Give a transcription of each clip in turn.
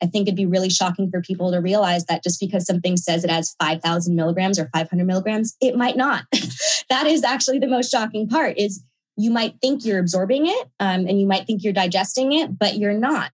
I think it'd be really shocking for people to realize that just because something says it has 5,000 milligrams or 500 milligrams, it might not. That is actually the most shocking part is you might think you're absorbing it and you might think you're digesting it, but you're not.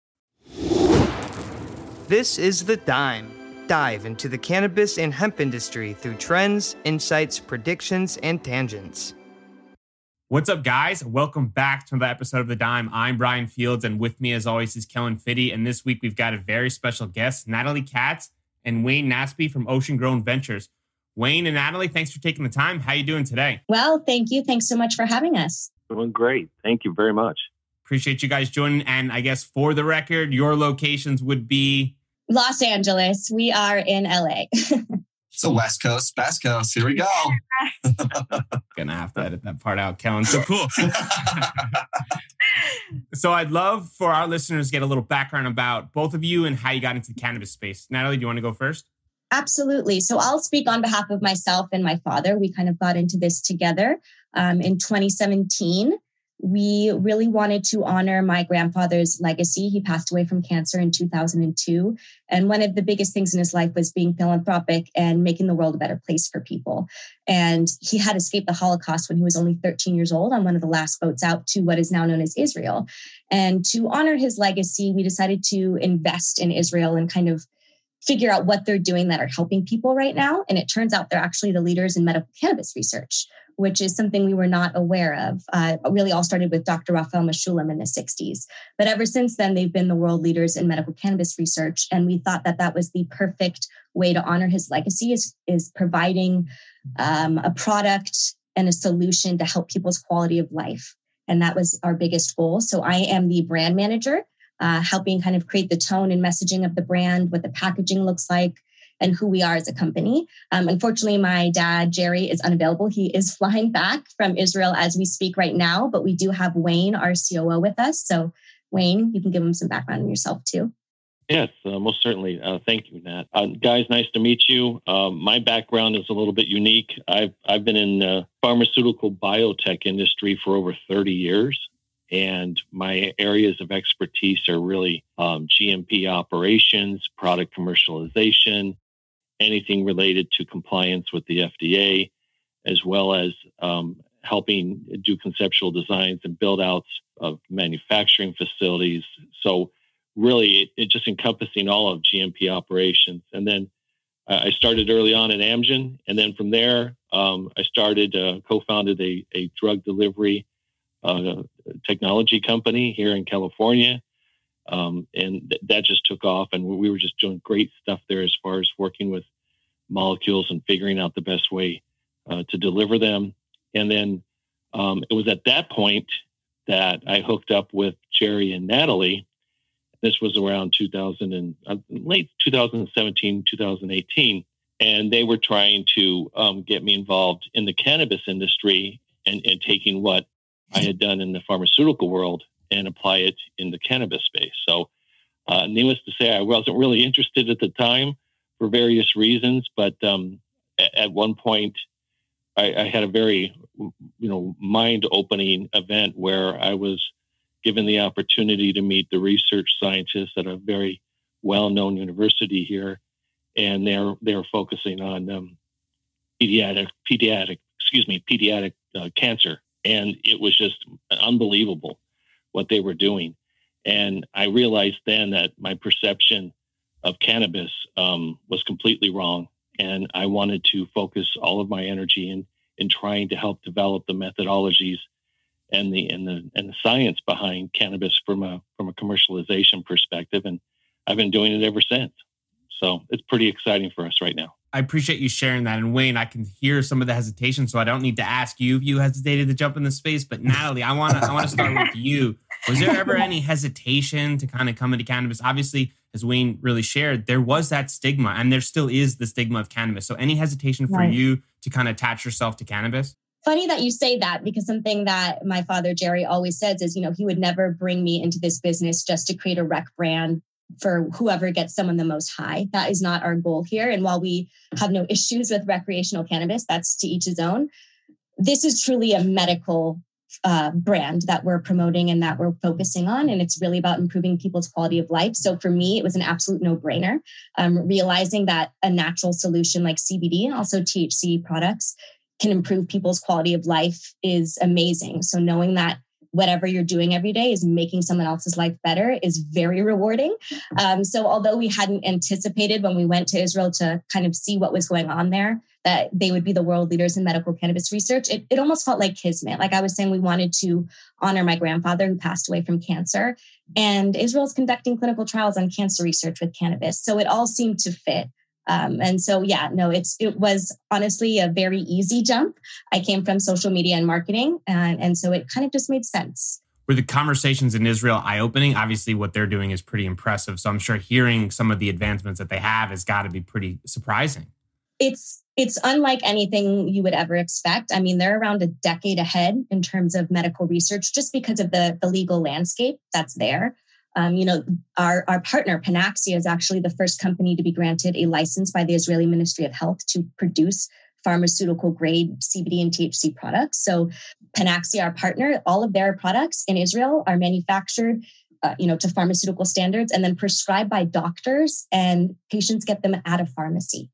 This is The Dime. Dive into the cannabis and hemp industry through trends, insights, predictions, and tangents. What's up, guys? Welcome back to another episode of The Dime. I'm Brian Fields, and with me, as always, is Kellen Fitty. And this week, we've got a very special guest, Natalie Katz and Wayne Nasby from Ocean Grown Ventures. Wayne and Natalie, thanks for taking the time. How are you doing today? Well, thank you. Thanks so much for having us. Doing great. Thank you very much. Appreciate you guys joining. And I guess for the record, your locations would be Los Angeles. We are in LA. So West Coast, Best Coast. Here we go. Gonna have to edit that part out, Kellen. So cool. So I'd love for our listeners to get a little background about both of you and how you got into the cannabis space. Natalie, do you want to go first? Absolutely. So I'll speak on behalf of myself and my father. We kind of got into this together in 2017. We really wanted to honor my grandfather's legacy. He passed away from cancer in 2002. And one of the biggest things in his life was being philanthropic and making the world a better place for people. And he had escaped the Holocaust when he was only 13 years old on one of the last boats out to what is now known as Israel. And to honor his legacy, we decided to invest in Israel and kind of figure out what they're doing that are helping people right now. And it turns out they're actually the leaders in medical cannabis research, which is something we were not aware of. It really all started with Dr. Raphael Mechoulam in the 60s. But ever since then, they've been the world leaders in medical cannabis research. And we thought that that was the perfect way to honor his legacy is providing a product and a solution to help people's quality of life. And that was our biggest goal. So I am the brand manager, helping kind of create the tone and messaging of the brand, what the packaging looks like, and who we are as a company. Unfortunately, my dad, Jerry, is unavailable. He is flying back from Israel as we speak right now, but we do have Wayne, our COO, with us. So Wayne, you can give him some background on yourself too. Yes, most certainly. Thank you, Nat. Guys, nice to meet you. My background is a little bit unique. I've been in the pharmaceutical biotech industry for over 30 years. And my areas of expertise are really GMP operations, product commercialization, anything related to compliance with the FDA, as well as helping do conceptual designs and build outs of manufacturing facilities. So really, it just encompassing all of GMP operations. And then I started early on at Amgen. And then from there, I started, co-founded a drug delivery technology company here in California. And that just took off. And we were just doing great stuff there as far as working with molecules and figuring out the best way to deliver them. And then it was at that point that I hooked up with Jerry and Natalie. This was around late 2017, 2018. And they were trying to get me involved in the cannabis industry and taking what I had done in the pharmaceutical world and apply it in the cannabis space. So needless to say, I wasn't really interested at the time for various reasons, but at one point I had a very, mind-opening event where I was given the opportunity to meet the research scientists at a very well-known university here. And they're focusing on pediatric cancer. And it was just unbelievable what they were doing. And I realized then that my perception of cannabis was completely wrong. And I wanted to focus all of my energy in trying to help develop the methodologies and the science behind cannabis from a commercialization perspective. And I've been doing it ever since. So it's pretty exciting for us right now. I appreciate you sharing that. And Wayne, I can hear some of the hesitation, so I don't need to ask you if you hesitated to jump in the space. But Natalie, I want to start with you. Was there ever any hesitation to kind of come into cannabis? Obviously, as Wayne really shared, there was that stigma, and there still is the stigma of cannabis. So any hesitation for you to kind of attach yourself to cannabis? Funny that you say that, because something that my father, Jerry, always says is, he would never bring me into this business just to create a rec brand for whoever gets someone the most high. That is not our goal here. And while we have no issues with recreational cannabis, that's to each his own. This is truly a medical brand that we're promoting and that we're focusing on. And it's really about improving people's quality of life. So for me, it was an absolute no-brainer. Realizing that a natural solution like CBD and also THC products can improve people's quality of life is amazing. So knowing that whatever you're doing every day is making someone else's life better is very rewarding. So although we hadn't anticipated when we went to Israel to kind of see what was going on there, that they would be the world leaders in medical cannabis research, it almost felt like kismet. Like I was saying, we wanted to honor my grandfather who passed away from cancer. And Israel's conducting clinical trials on cancer research with cannabis. So it all seemed to fit. It was honestly a very easy jump. I came from social media and marketing, and so it kind of just made sense. Were the conversations in Israel eye-opening? Obviously, what they're doing is pretty impressive. So I'm sure hearing some of the advancements that they have has got to be pretty surprising. It's unlike anything you would ever expect. I mean, they're around a decade ahead in terms of medical research, just because of the legal landscape that's there. Our partner, Panaxia, is actually the first company to be granted a license by the Israeli Ministry of Health to produce pharmaceutical grade CBD and THC products. So Panaxia, our partner, all of their products in Israel are manufactured to pharmaceutical standards and then prescribed by doctors, and patients get them at a pharmacy.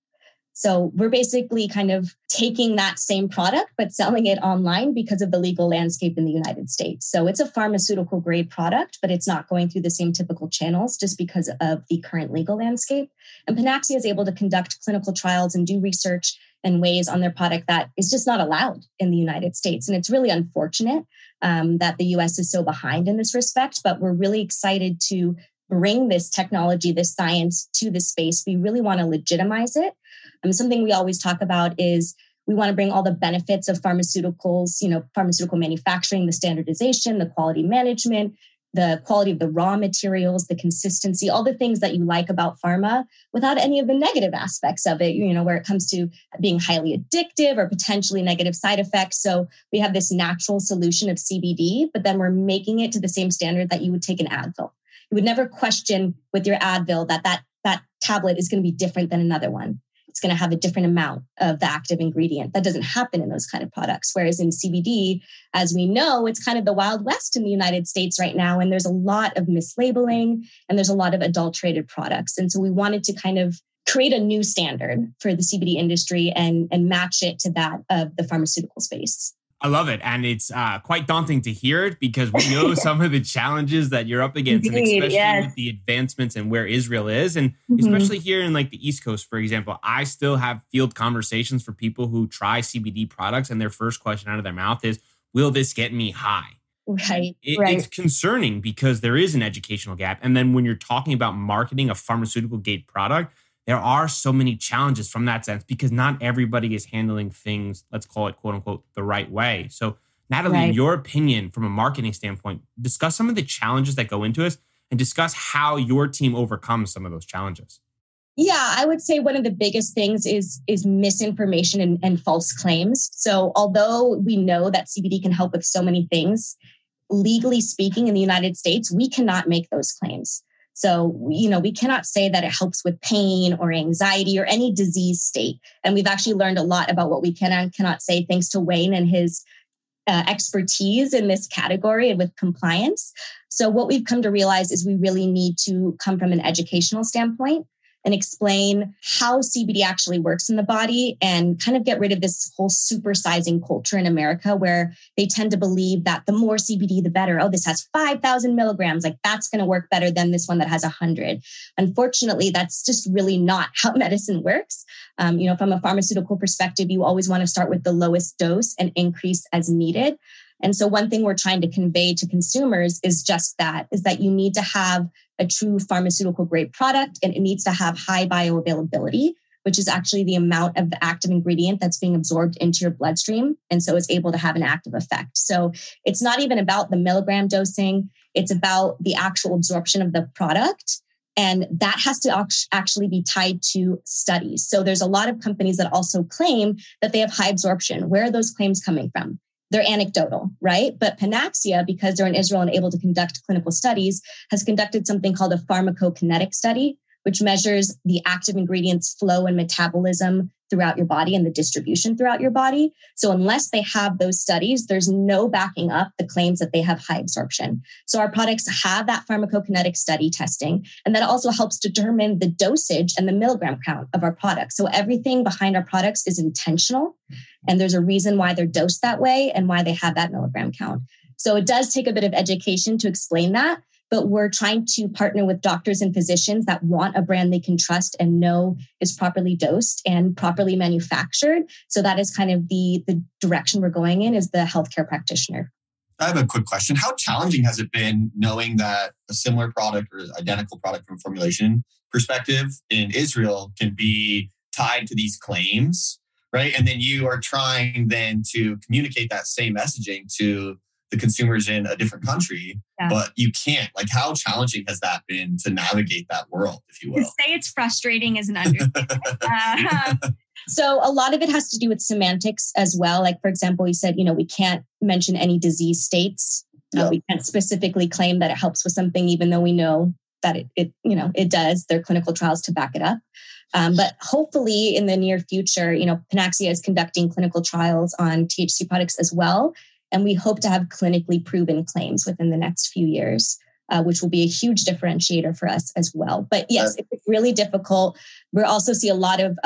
So we're basically kind of taking that same product, but selling it online because of the legal landscape in the United States. So it's a pharmaceutical grade product, but it's not going through the same typical channels just because of the current legal landscape. And Panaxia is able to conduct clinical trials and do research in ways on their product that is just not allowed in the United States. And it's really unfortunate that the US is so behind in this respect, but we're really excited to bring this technology, this science to this space. We really want to legitimize it. Something we always talk about is we want to bring all the benefits of pharmaceuticals, pharmaceutical manufacturing, the standardization, the quality management, the quality of the raw materials, the consistency, all the things that you like about pharma without any of the negative aspects of it, where it comes to being highly addictive or potentially negative side effects. So we have this natural solution of CBD, but then we're making it to the same standard that you would take an Advil. You would never question with your Advil that tablet is going to be different than another one. It's going to have a different amount of the active ingredient. That doesn't happen in those kind of products. Whereas in CBD, as we know, it's kind of the Wild West in the United States right now. And there's a lot of mislabeling and there's a lot of adulterated products. And so we wanted to kind of create a new standard for the CBD industry and match it to that of the pharmaceutical space. I love it. And it's quite daunting to hear it because we know some of the challenges that you're up against, and especially with the advancements and where Israel is. And especially here in like the East Coast, for example, I still have field conversations for people who try CBD products. And their first question out of their mouth is, will this get me high? Right. It's concerning because there is an educational gap. And then when you're talking about marketing a pharmaceutical grade product, there are so many challenges from that sense because not everybody is handling things, let's call it quote unquote, the right way. So Natalie, in your opinion, from a marketing standpoint, discuss some of the challenges that go into it and discuss how your team overcomes some of those challenges. Yeah, I would say one of the biggest things is misinformation and false claims. So although we know that CBD can help with so many things, legally speaking in the United States, we cannot make those claims. So, we cannot say that it helps with pain or anxiety or any disease state. And we've actually learned a lot about what we can and cannot say thanks to Wayne and his expertise in this category and with compliance. So what we've come to realize is we really need to come from an educational standpoint and explain how CBD actually works in the body and kind of get rid of this whole supersizing culture in America where they tend to believe that the more CBD, the better. Oh, this has 5,000 milligrams. Like that's going to work better than this one that has 100. Unfortunately, that's just really not how medicine works. From a pharmaceutical perspective, you always want to start with the lowest dose and increase as needed. And so one thing we're trying to convey to consumers is just that, is that you need to have a true pharmaceutical grade product and it needs to have high bioavailability, which is actually the amount of the active ingredient that's being absorbed into your bloodstream. And so it's able to have an active effect. So it's not even about the milligram dosing. It's about the actual absorption of the product. And that has to actually be tied to studies. So there's a lot of companies that also claim that they have high absorption. Where are those claims coming from? They're anecdotal, right? But Panaxia, because they're in Israel and able to conduct clinical studies, has conducted something called a pharmacokinetic study, which measures the active ingredients flow and metabolism throughout your body and the distribution throughout your body. So unless they have those studies, there's no backing up the claims that they have high absorption. So our products have that pharmacokinetic study testing, and that also helps determine the dosage and the milligram count of our products. So everything behind our products is intentional, and there's a reason why they're dosed that way and why they have that milligram count. So it does take a bit of education to explain that, but we're trying to partner with doctors and physicians that want a brand they can trust and know is properly dosed and properly manufactured. So that is kind of the direction we're going in, is the healthcare practitioner. I have a quick question. How challenging has it been knowing that a similar product or identical product from a formulation perspective in Israel can be tied to these claims, right? And then you are trying then to communicate that same messaging to the consumers in a different country, but you can't. Like, how challenging has that been to navigate that world, if you will? To say it's frustrating is an understatement. So a lot of it has to do with semantics as well. Like, for example, we said, we can't mention any disease states. We can't specifically claim that it helps with something, even though we know that it does. There are clinical trials to back it up. But hopefully in the near future, Panaxia is conducting clinical trials on THC products as well. And we hope to have clinically proven claims within the next few years, which will be a huge differentiator for us as well. But yes, it's really difficult. We also see a lot of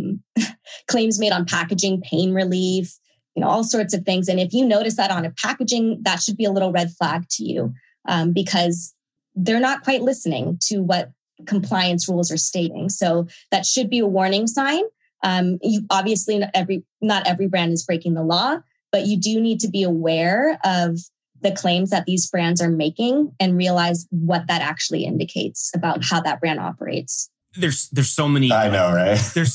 claims made on packaging, pain relief, all sorts of things. And if you notice that on a packaging, that should be a little red flag to you, because they're not quite listening to what compliance rules are stating. So that should be a warning sign. Obviously, not every brand is breaking the law, but you do need to be aware of the claims that these brands are making and realize what that actually indicates about how that brand operates. There's so many. I know, right? There's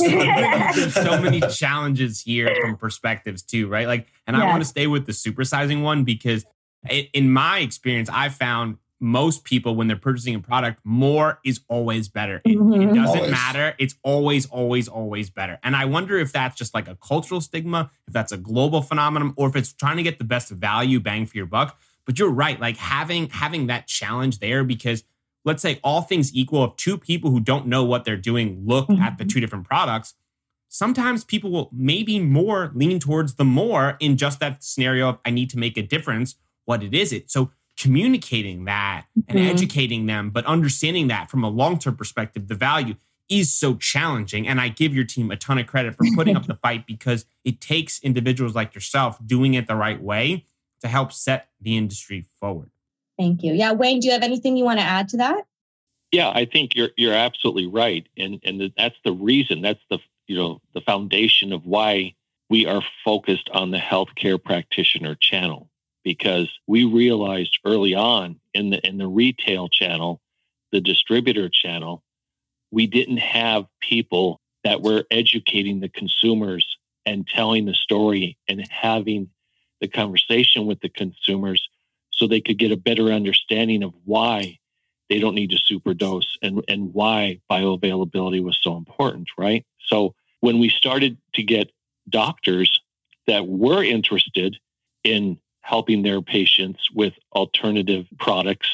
so many challenges here from perspectives too, right? Like, and I want to stay with the supersizing one because in my experience, I found most people, when they're purchasing a product, more is always better. It doesn't matter. It's always, always, always better. And I wonder if that's just like a cultural stigma, if that's a global phenomenon, or if it's trying to get the best value bang for your buck. But you're right, like having that challenge there, because let's say all things equal, if two people who don't know what they're doing look at the two different products, sometimes people will maybe more lean towards the more in just that scenario of I need to make a difference. What it is it? So communicating that and educating them, but understanding that from a long-term perspective, the value is so challenging. And I give your team a ton of credit for putting up the fight, because it takes individuals like yourself doing it the right way to help set the industry forward. Thank you. Yeah, Wayne, do you have anything you want to add to that? Yeah, I think you're absolutely right. And that's the reason, that's the foundation of why we are focused on the healthcare practitioner channel. Because we realized early on in the retail channel, the distributor channel, we didn't have people that were educating the consumers and telling the story and having the conversation with the consumers so they could get a better understanding of why they don't need to superdose and why bioavailability was so important, right? So when we started to get doctors that were interested in helping their patients with alternative products,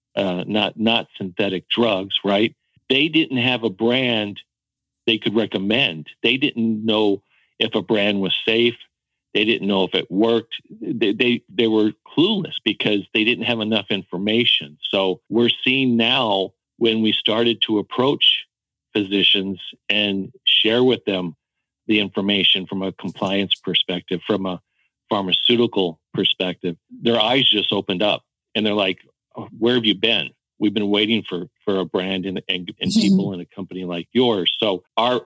not synthetic drugs, right? They didn't have a brand they could recommend. They didn't know if a brand was safe. They didn't know if it worked. They were clueless because they didn't have enough information. So we're seeing now, when we started to approach physicians and share with them the information from a compliance perspective, from a pharmaceutical perspective, their eyes just opened up and they're like, oh, where have you been? We've been waiting for a brand and people in a company like yours. So our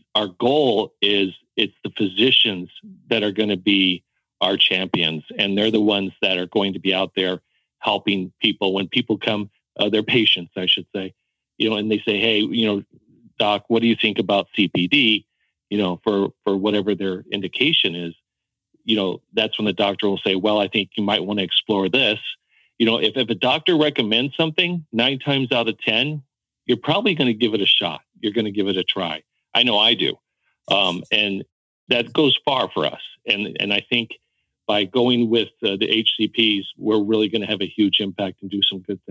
goal is, it's the physicians that are going to be our champions, and they're the ones that are going to be out there helping people. When people come, their patients, I should say, and they say, hey, doc, what do you think about CPD? For whatever their indication is. That's when the doctor will say, well, I think you might want to explore this. If a doctor recommends something, 9 times out of 10, you're probably going to give it a shot. You're going to give it a try. I know I do. And that goes far for us. And I think by going with the HCPs, we're really going to have a huge impact and do some good things.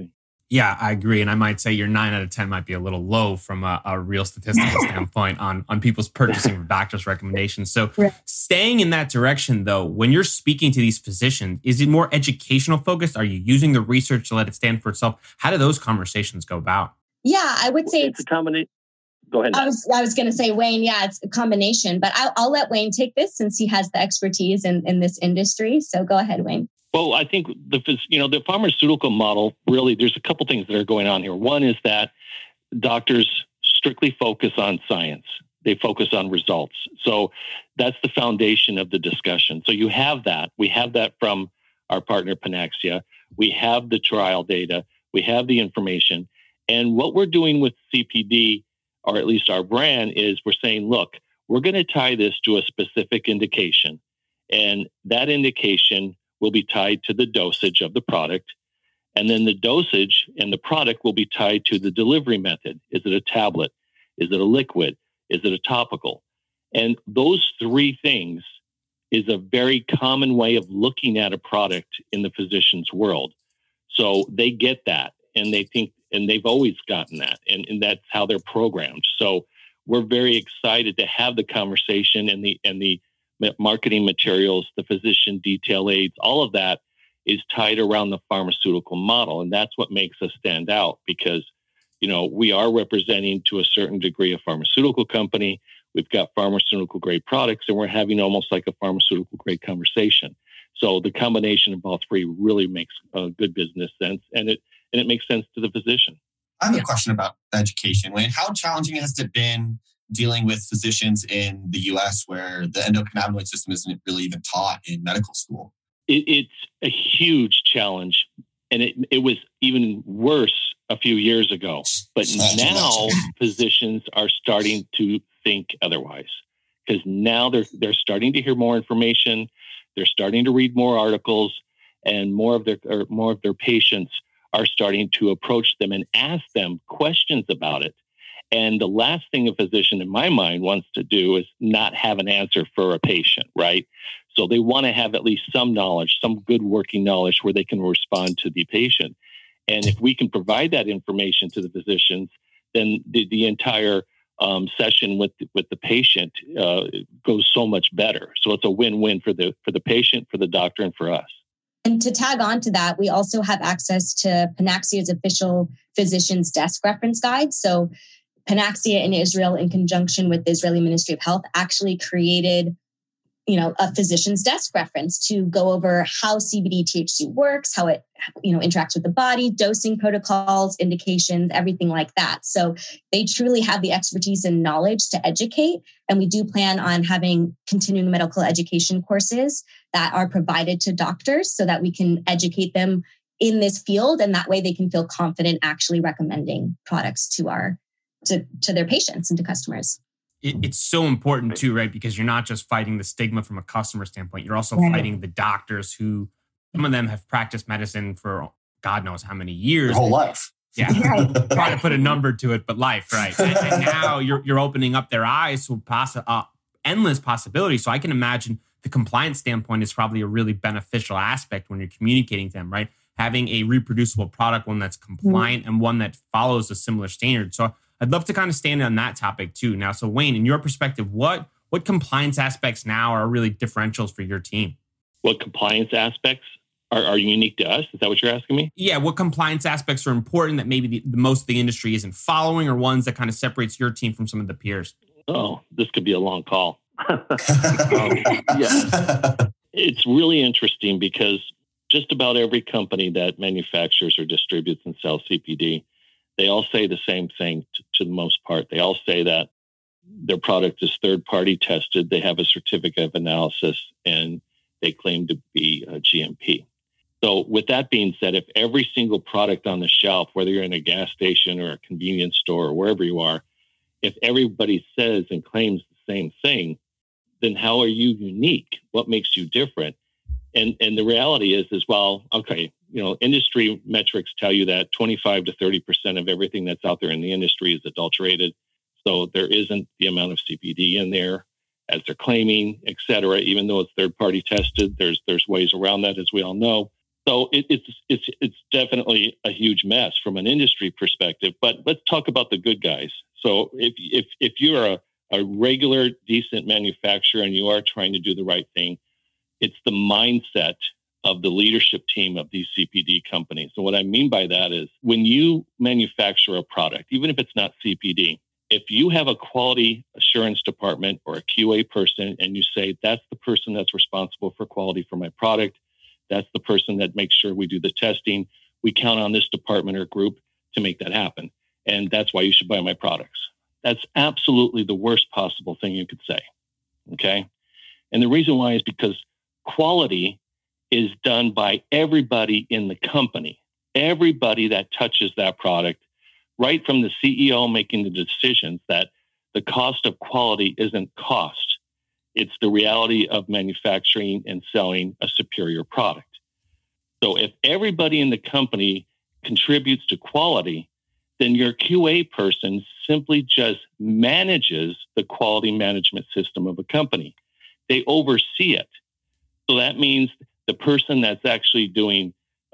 Yeah, I agree. And I might say your 9 out of 10 might be a little low from a real statistical standpoint on people's purchasing of doctor's recommendations. So staying in that direction, though, when you're speaking to these physicians, is it more educational focused? Are you using the research to let it stand for itself? How do those conversations go about? Yeah, I would say it's a combination. Go ahead. I was going to say, Wayne, yeah, it's a combination, but I'll let Wayne take this since he has the expertise in this industry. So go ahead, Wayne. Well, I think the pharmaceutical model, really, there's a couple things that are going on here. One is that doctors strictly focus on science. They focus on results. So that's the foundation of the discussion. So you have that. We have that from our partner, Panaxia. We have the trial data. We have the information. And what we're doing with CPD, or at least our brand, is we're saying, look, we're going to tie this to a specific indication. And that indication will be tied to the dosage of the product. And then the dosage and the product will be tied to the delivery method. Is it a tablet? Is it a liquid? Is it a topical? And those three things is a very common way of looking at a product in the physician's world. So they get that, and they think, and they've always gotten that, and that's how they're programmed. So we're very excited to have the conversation, and the marketing materials, the physician detail aids, all of that is tied around the pharmaceutical model. And that's what makes us stand out, because, we are representing to a certain degree a pharmaceutical company. We've got pharmaceutical grade products, and we're having almost like a pharmaceutical grade conversation. So the combination of all three really makes good business sense, and it makes sense to the physician. I have a question about education, Wayne. How challenging has it been dealing with physicians in the US where the endocannabinoid system isn't really even taught in medical school? It's a huge challenge, and it was even worse a few years ago. But now physicians are starting to think otherwise, because now they're starting to hear more information. They're starting to read more articles, and more of their patients are starting to approach them and ask them questions about it. And the last thing a physician, in my mind, wants to do is not have an answer for a patient, right? So they want to have at least some knowledge, some good working knowledge where they can respond to the patient. And if we can provide that information to the physicians, then the entire session with the patient goes so much better. So it's a win-win for the patient, for the doctor, and for us. And to tag on to that, we also have access to Panaxia's official physician's desk reference guide. So Panaxia in Israel, in conjunction with the Israeli Ministry of Health, actually created, a physician's desk reference to go over how CBD THC works, how it, interacts with the body, dosing protocols, indications, everything like that. So they truly have the expertise and knowledge to educate. And we do plan on having continuing medical education courses that are provided to doctors so that we can educate them in this field. And that way they can feel confident actually recommending products to their patients and to customers. It's so important too, right? Because you're not just fighting the stigma from a customer standpoint. You're also fighting the doctors who, some of them have practiced medicine for God knows how many years. Their whole life. Yeah. Trying to put a number to it, but life, right? And now you're opening up their eyes to endless possibilities. So I can imagine the compliance standpoint is probably a really beneficial aspect when you're communicating to them, right? Having a reproducible product, one that's compliant and one that follows a similar standard. So I'd love to kind of stand on that topic too. Now, so Wayne, in your perspective, what compliance aspects now are really differentials for your team? What compliance aspects are unique to us? Is that what you're asking me? Yeah, what compliance aspects are important that maybe the most of the industry isn't following, or ones that kind of separates your team from some of the peers? Oh, this could be a long call. It's really interesting because just about every company that manufactures or distributes and sells CPD, they all say the same thing to the most part. They all say that their product is third-party tested. They have a certificate of analysis, and they claim to be GMP. So with that being said, if every single product on the shelf, whether you're in a gas station or a convenience store or wherever you are, if everybody says and claims the same thing, then how are you unique? What makes you different? And the reality is well, okay, industry metrics tell you that 25 to 30% of everything that's out there in the industry is adulterated. So there isn't the amount of CBD in there as they're claiming, et cetera. Even though it's third-party tested, there's ways around that, as we all know. So it's definitely a huge mess from an industry perspective. But let's talk about the good guys. So if you're a regular, decent manufacturer and you are trying to do the right thing, it's the mindset of the leadership team of these CPD companies. And what I mean by that is when you manufacture a product, even if it's not CPD, if you have a quality assurance department or a QA person and you say, that's the person that's responsible for quality for my product, that's the person that makes sure we do the testing, we count on this department or group to make that happen. And that's why you should buy my products. That's absolutely the worst possible thing you could say. Okay. And the reason why is because quality is done by everybody in the company, everybody that touches that product, right from the CEO making the decisions that the cost of quality isn't cost. It's the reality of manufacturing and selling a superior product. So if everybody in the company contributes to quality, then your QA person simply just manages the quality management system of a company. They oversee it. So that means the person that's actually doing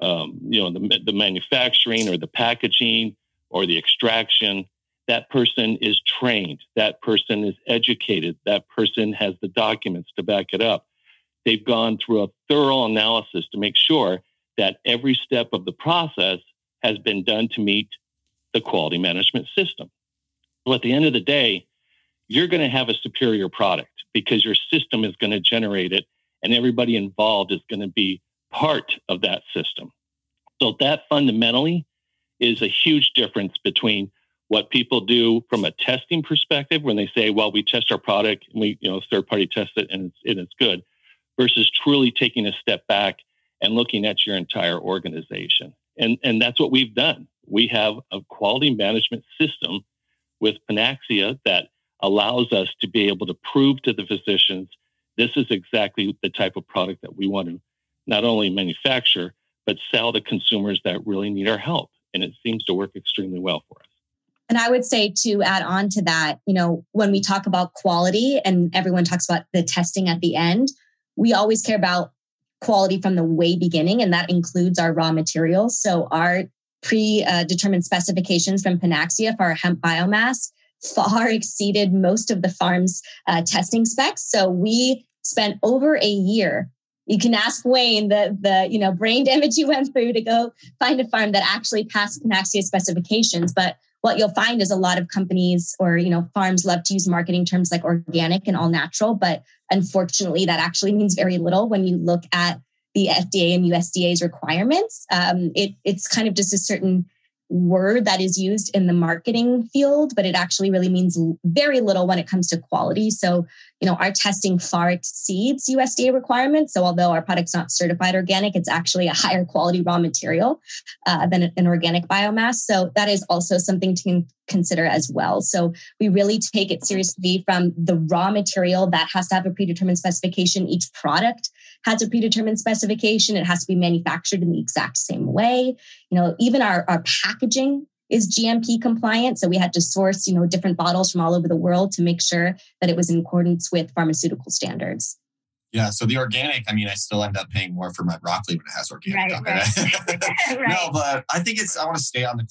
the manufacturing or the packaging or the extraction, that person is trained. That person is educated. That person has the documents to back it up. They've gone through a thorough analysis to make sure that every step of the process has been done to meet the quality management system. Well, at the end of the day, you're going to have a superior product because your system is going to generate it and everybody involved is going to be part of that system. So that fundamentally is a huge difference between what people do from a testing perspective when they say, well, we test our product and we, third party test it and it's good, versus truly taking a step back and looking at your entire organization. And that's what we've done. We have a quality management system with Panaxia that allows us to be able to prove to the physicians, this is exactly the type of product that we want to not only manufacture, but sell to consumers that really need our help. And it seems to work extremely well for us. And I would say to add on to that, when we talk about quality and everyone talks about the testing at the end, we always care about quality from the way beginning, and that includes our raw materials. So our predetermined specifications from Panaxia for our hemp biomass far exceeded most of the farm's testing specs. So we spent over a year. You can ask Wayne the brain damage you went through to go find a farm that actually passed Panaxia specifications. But what you'll find is a lot of companies or farms love to use marketing terms like organic and all natural, but unfortunately that actually means very little when you look at the FDA and USDA's requirements. It's kind of just a certain word that is used in the marketing field, but it actually really means very little when it comes to quality. So, our testing far exceeds USDA requirements. So although our product's not certified organic, it's actually a higher quality raw material than an organic biomass. So that is also something to consider as well. So we really take it seriously from the raw material that has to have a predetermined specification. Each product has a predetermined specification. It has to be manufactured in the exact same way. Even our packaging is GMP compliant. So we had to source, different bottles from all over the world to make sure that it was in accordance with pharmaceutical standards. Yeah. So the organic, I still end up paying more for my broccoli when it has organic on it. Right. No, but I think I want to stay on the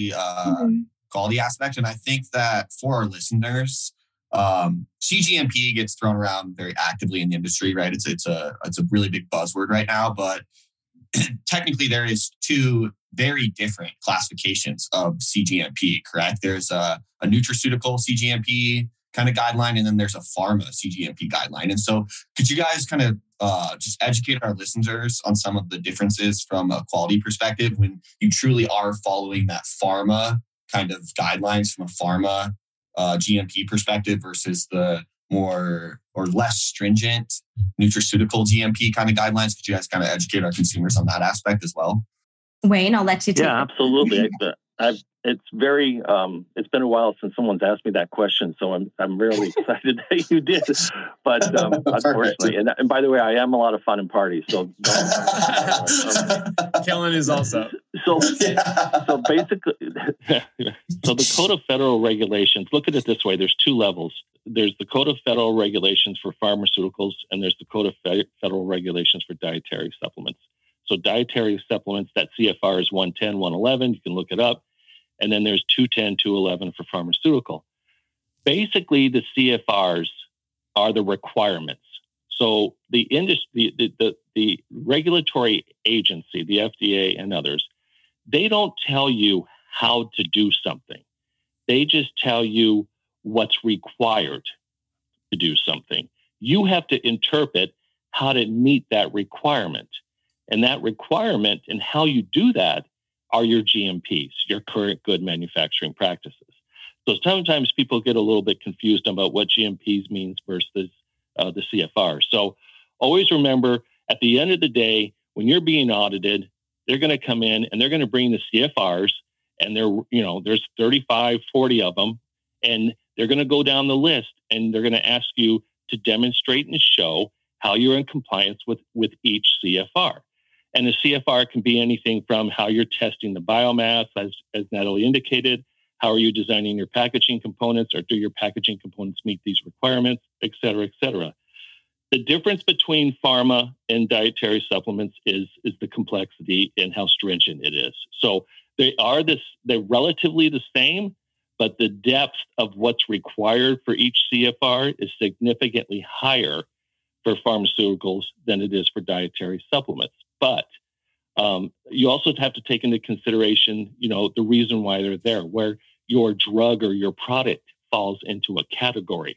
quality aspect. And I think that for our listeners, CGMP gets thrown around very actively in the industry, right? It's a really big buzzword right now, but technically there is two very different classifications of CGMP, correct? There's a nutraceutical CGMP kind of guideline, and then there's a pharma CGMP guideline. And so could you guys kind of just educate our listeners on some of the differences from a quality perspective when you truly are following that pharma kind of guidelines from a pharma GMP perspective versus the more or less stringent nutraceutical GMP kind of guidelines? Could you guys kind of educate our consumers on that aspect as well? Wayne, I'll let you take it. Yeah, absolutely. It's been a while since someone's asked me that question, so I'm really excited that you did. But unfortunately, and by the way, I am a lot of fun and parties. So Kellen is also. So basically, so the Code of Federal Regulations. Look at it this way: there's two levels. There's the Code of Federal Regulations for pharmaceuticals, and there's the Code of Federal Regulations for dietary supplements. So dietary supplements, that CFR is 110, 111. You can look it up. And then there's 210, 211 for pharmaceutical. Basically, the CFRs are the requirements. So the industry, the regulatory agency, the FDA and others, they don't tell you how to do something. They just tell you what's required to do something. You have to interpret how to meet that requirement. And that requirement and how you do that are your GMPs, your current good manufacturing practices. So sometimes people get a little bit confused about what GMPs means versus the CFR. So always remember, at the end of the day, when you're being audited, they're going to come in and they're going to bring the CFRs, and there's 35, 40 of them, and they're going to go down the list and they're going to ask you to demonstrate and show how you're in compliance with each CFR. And the CFR can be anything from how you're testing the biomass, as Natalie indicated, how are you designing your packaging components, or do your packaging components meet these requirements, et cetera, et cetera. The difference between pharma and dietary supplements is the complexity and how stringent it is. So they're relatively the same, but the depth of what's required for each CFR is significantly higher for pharmaceuticals than it is for dietary supplements. But you also have to take into consideration, the reason why they're there, where your drug or your product falls into a category.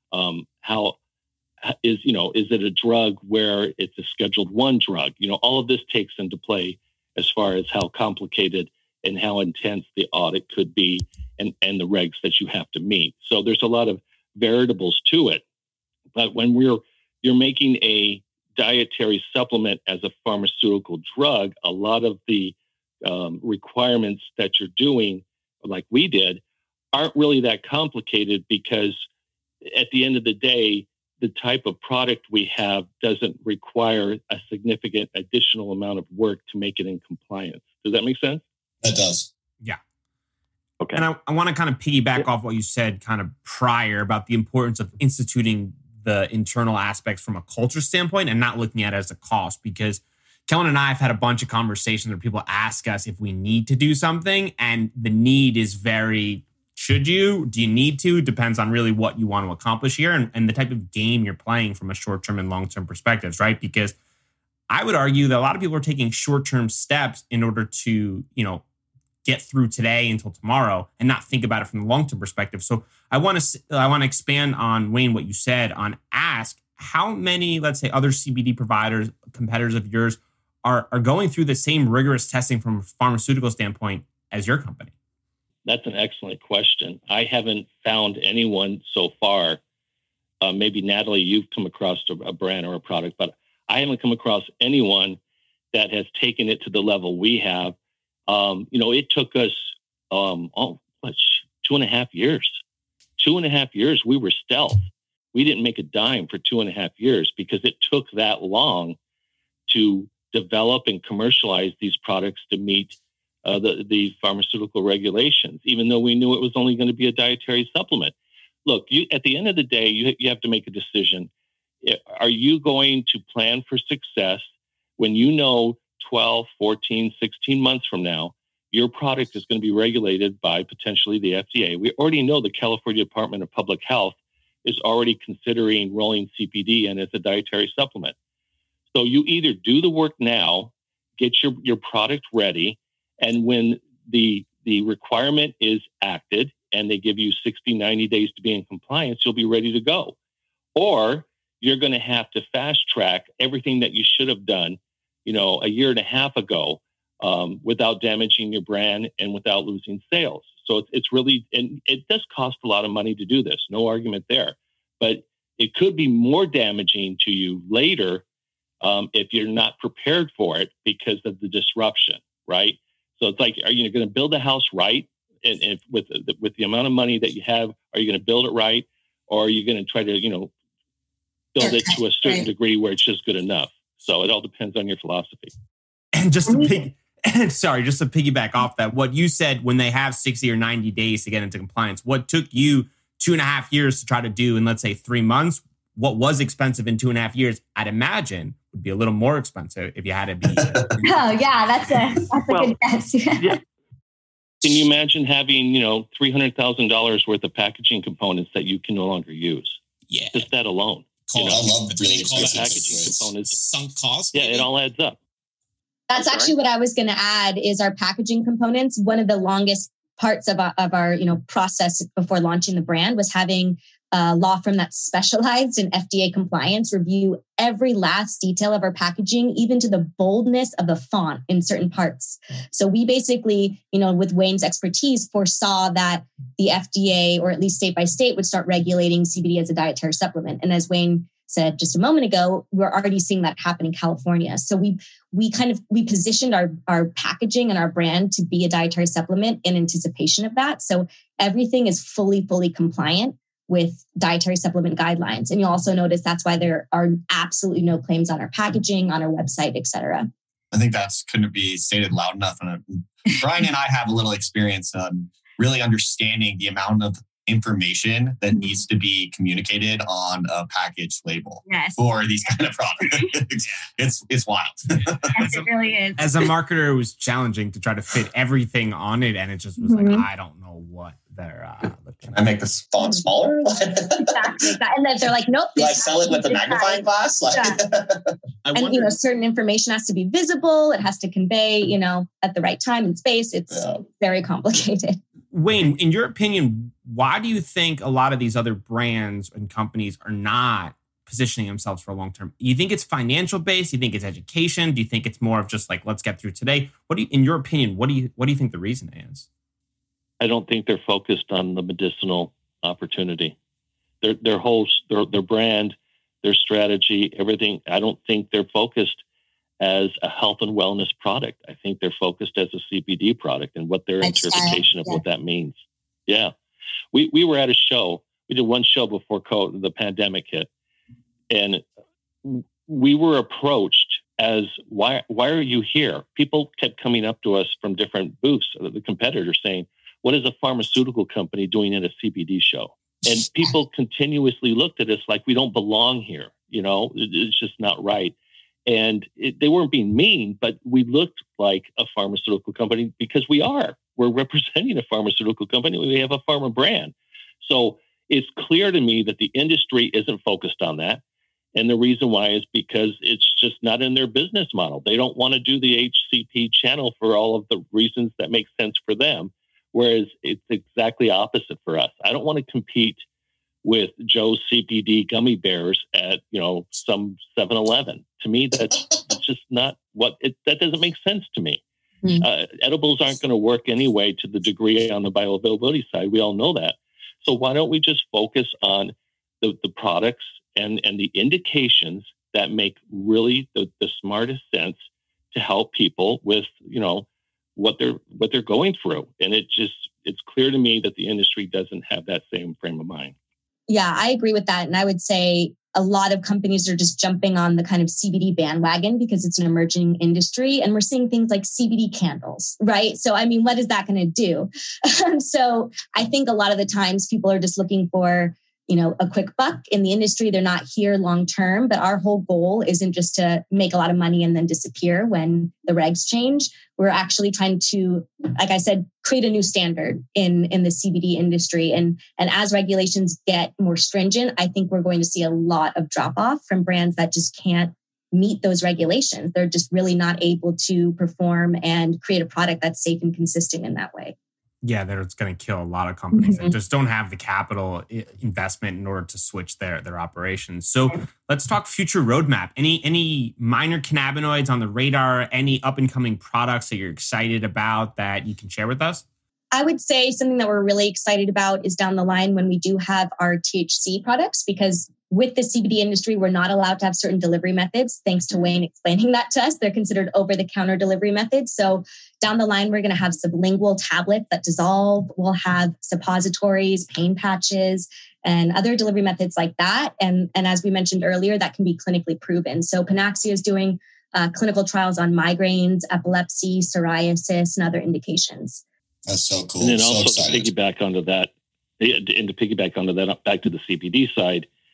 Is it a drug where it's a Scheduled 1 drug? All of this takes into play as far as how complicated and how intense the audit could be and the regs that you have to meet. So there's a lot of variables to it. But when you're making a dietary supplement as a pharmaceutical drug, a lot of the requirements that you're doing, like we did, aren't really that complicated, because at the end of the day, the type of product we have doesn't require a significant additional amount of work to make it in compliance. Does that make sense? That does. Yeah. Okay. And I want to kind of piggyback off what you said kind of prior about the importance of instituting the internal aspects from a culture standpoint and not looking at it as a cost, because Kellen and I have had a bunch of conversations where people ask us if we need to do something, and the need is very, should you? Do you need to? Depends on really what you want to accomplish here and the type of game you're playing from a short-term and long-term perspectives, right? Because I would argue that a lot of people are taking short-term steps in order to, get through today until tomorrow and not think about it from the long-term perspective. So I want to expand on, Wayne, what you said on Ask. How many, let's say, other CBD providers, competitors of yours, are going through the same rigorous testing from a pharmaceutical standpoint as your company? That's an excellent question. I haven't found anyone so far. Maybe, Natalie, you've come across a brand or a product, but I haven't come across anyone that has taken it to the level we have. It took us 2.5 years. 2.5 years, we were stealth. We didn't make a dime for 2.5 years because it took that long to develop and commercialize these products to meet the pharmaceutical regulations, even though we knew it was only going to be a dietary supplement. Look, at the end of the day, you have to make a decision. Are you going to plan for success when 12, 14, 16 months from now, your product is going to be regulated by potentially the FDA? We already know the California Department of Public Health is already considering rolling CBD in as a dietary supplement. So you either do the work now, get your product ready, and when the requirement is acted and they give you 60, 90 days to be in compliance, you'll be ready to go. Or you're going to have to fast track everything that you should have done, a year and a half ago, without damaging your brand and without losing sales. So it's really, and it does cost a lot of money to do this, no argument there, but it could be more damaging to you later if you're not prepared for it because of the disruption, right? So it's like, are you going to build the house right? And with the amount of money that you have, are you going to build it right? Or are you going to try to, build it to a certain degree where it's just good enough? So it all depends on your philosophy. And just to piggyback off that, what you said, when they have 60 or 90 days to get into compliance, what took you 2.5 years to try to do in, let's say, 3 months, what was expensive in 2.5 years, I'd imagine would be a little more expensive if you had to be. Oh yeah, that's a good guess. Yeah. Can you imagine having, $300,000 worth of packaging components that you can no longer use? Yeah. Just that alone. I love really expensive packaging components. Sunk cost. Yeah, it all adds up. That's actually what I was going to add is our packaging components. One of the longest parts of our process before launching the brand was having a law firm that's specialized in FDA compliance review every last detail of our packaging, even to the boldness of the font in certain parts. So we basically, with Wayne's expertise, foresaw that the FDA, or at least state by state, would start regulating CBD as a dietary supplement. And as Wayne said just a moment ago, we're already seeing that happen in California. So we positioned our packaging and our brand to be a dietary supplement in anticipation of that. So everything is fully compliant with dietary supplement guidelines. And you'll also notice that's why there are absolutely no claims on our packaging, on our website, et cetera. I think that's couldn't be stated loud enough. And Brian and I have a little experience on really understanding the amount of information that needs to be communicated on a package label for these kind of products. It's wild. Yes, it really is. As a marketer, it was challenging to try to fit everything on it. And it just was like, I don't know what they're looking at. I make this font smaller? Exactly. And then they're like, nope. Do I sell it with a magnifying glass? And certain information has to be visible. It has to convey, at the right time and space. It's very complicated. Wayne, in your opinion, why do you think a lot of these other brands and companies are not positioning themselves for long term? Do you think it's financial based? Do you think it's education? Do you think it's more of just like, let's get through today? In your opinion, what do you think the reason is? I don't think they're focused on the medicinal opportunity. Their brand, their strategy, everything. I don't think they're focused as a health and wellness product. I think they're focused as a CBD product and what their interpretation of what that means. Yeah. We were at a show. We did one show before the pandemic hit. And we were approached as, why are you here? People kept coming up to us from different booths, the competitors saying, what is a pharmaceutical company doing at a CBD show? And people continuously looked at us like we don't belong here. It's just not right. And they weren't being mean, but we looked like a pharmaceutical company because we are. We're representing a pharmaceutical company. We have a pharma brand. So it's clear to me that the industry isn't focused on that. And the reason why is because it's just not in their business model. They don't want to do the HCP channel for all of the reasons that make sense for them, whereas it's exactly opposite for us. I don't want to compete with Joe's CBD gummy bears at, some 7-Eleven. To me, that's just not that doesn't make sense to me. Edibles aren't going to work anyway to the degree on the bioavailability side. We all know that. So why don't we just focus on the products and the indications that make really the smartest sense to help people with, what they're going through. And it's clear to me that the industry doesn't have that same frame of mind. Yeah, I agree with that. And I would say a lot of companies are just jumping on the kind of CBD bandwagon because it's an emerging industry. And we're seeing things like CBD candles, right? So, what is that going to do? So I think a lot of the times people are just looking for, a quick buck in the industry. They're not here long term, but our whole goal isn't just to make a lot of money and then disappear when the regs change. We're actually trying to, like I said, create a new standard in the CBD industry. And as regulations get more stringent, I think we're going to see a lot of drop off from brands that just can't meet those regulations. They're just really not able to perform and create a product that's safe and consistent in that way. Yeah, it's going to kill a lot of companies that just don't have the capital investment in order to switch their operations. So let's talk future roadmap. Any minor cannabinoids on the radar? Any up and coming products that you're excited about that you can share with us? I would say something that we're really excited about is down the line when we do have our THC products, because with the CBD industry, we're not allowed to have certain delivery methods. Thanks to Wayne explaining that to us, they're considered over-the-counter delivery methods. So down the line, we're going to have sublingual tablets that dissolve. We'll have suppositories, pain patches, and other delivery methods like that. And as we mentioned earlier, that can be clinically proven. So Panaxia is doing clinical trials on migraines, epilepsy, psoriasis, and other indications. That's so cool. And then also to piggyback onto that, back to the CBD side,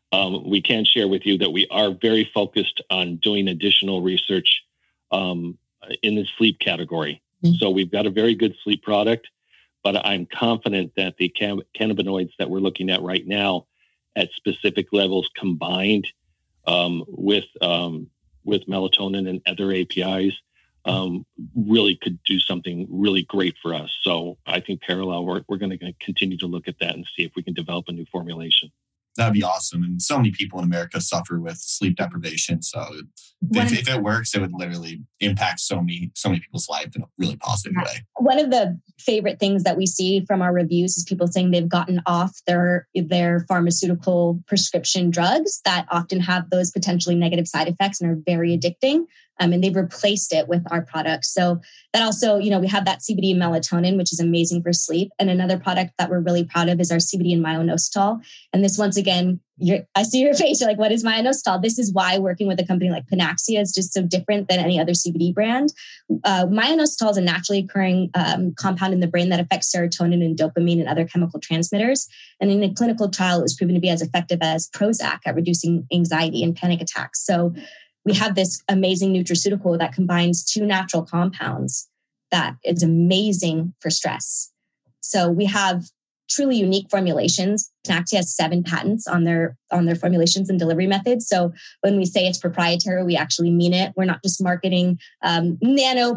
We can share with you that we are very focused on doing additional research in the sleep category. Mm-hmm. So we've got a very good sleep product, but I'm confident that the cannabinoids that we're looking at right now at specific levels combined with melatonin and other APIs really could do something really great for us. So I think parallel, we're going to continue to look at that and see if we can develop a new formulation. That'd be awesome. And so many people in America suffer with sleep deprivation. So if it works, it would literally impact so many people's life in a really positive way. One of the favorite things that we see from our reviews is people saying they've gotten off their pharmaceutical prescription drugs that often have those potentially negative side effects and are very addicting. And they've replaced it with our products. So that also, we have that CBD and melatonin, which is amazing for sleep. And another product that we're really proud of is our CBD and myo-inositol. And this, once again, I see your face. You're like, what is myo-inositol? This is why working with a company like Panaxia is just so different than any other CBD brand. Myo-inositol is a naturally occurring compound in the brain that affects serotonin and dopamine and other chemical transmitters. And in a clinical trial, it was proven to be as effective as Prozac at reducing anxiety and panic attacks. So we have this amazing nutraceutical that combines two natural compounds that is amazing for stress. So we have truly unique formulations. Panaxia has 7 patents on their formulations and delivery methods. So when we say it's proprietary, we actually mean it. We're not just marketing nano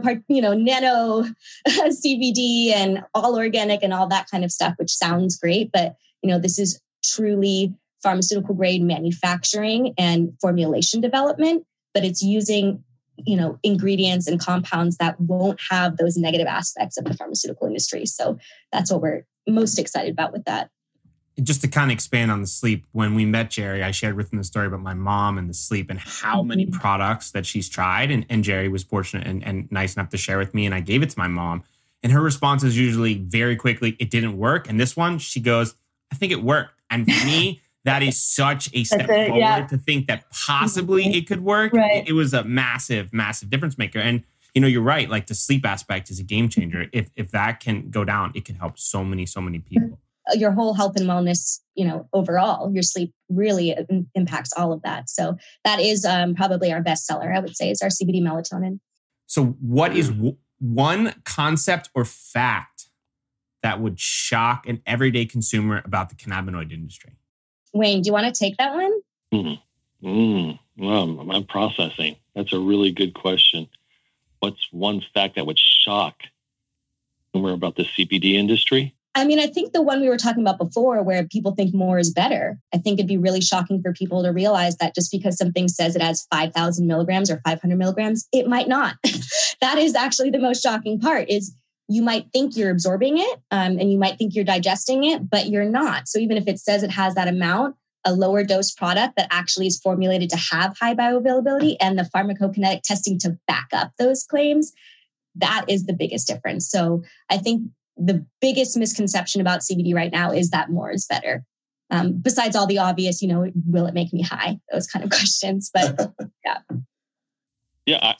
CBD and all organic and all that kind of stuff, which sounds great, but this is truly pharmaceutical grade manufacturing and formulation development. But it's using, ingredients and compounds that won't have those negative aspects of the pharmaceutical industry. So that's what we're most excited about with that. Just to kind of expand on the sleep, when we met Jerry, I shared with him the story about my mom and the sleep and how many products that she's tried. And Jerry was fortunate and nice enough to share with me. And I gave it to my mom. And her response is usually very quickly, it didn't work. And this one, she goes, I think it worked. And for me, that is such a step forward to think that possibly it could work. Right. It was a massive, massive difference maker. And, you're right. Like the sleep aspect is a game changer. If that can go down, it can help so many people. Your whole health and wellness, overall, your sleep really impacts all of that. So that is probably our best seller, I would say, is our CBD melatonin. So what is one concept or fact that would shock an everyday consumer about the cannabinoid industry? Wayne, do you want to take that one? Well, I'm processing. That's a really good question. What's one fact that would shock consumer about the CBD industry? I mean, I think the one we were talking about before, where people think more is better. I think it'd be really shocking for people to realize that just because something says it has 5,000 milligrams or 500 milligrams, it might not. That is actually the most shocking part is you might think you're absorbing it and you might think you're digesting it, but you're not. So even if it says it has that amount, a lower dose product that actually is formulated to have high bioavailability and the pharmacokinetic testing to back up those claims, that is the biggest difference. So I think the biggest misconception about CBD right now is that more is better. Besides all the obvious, will it make me high? Those kind of questions. But yeah.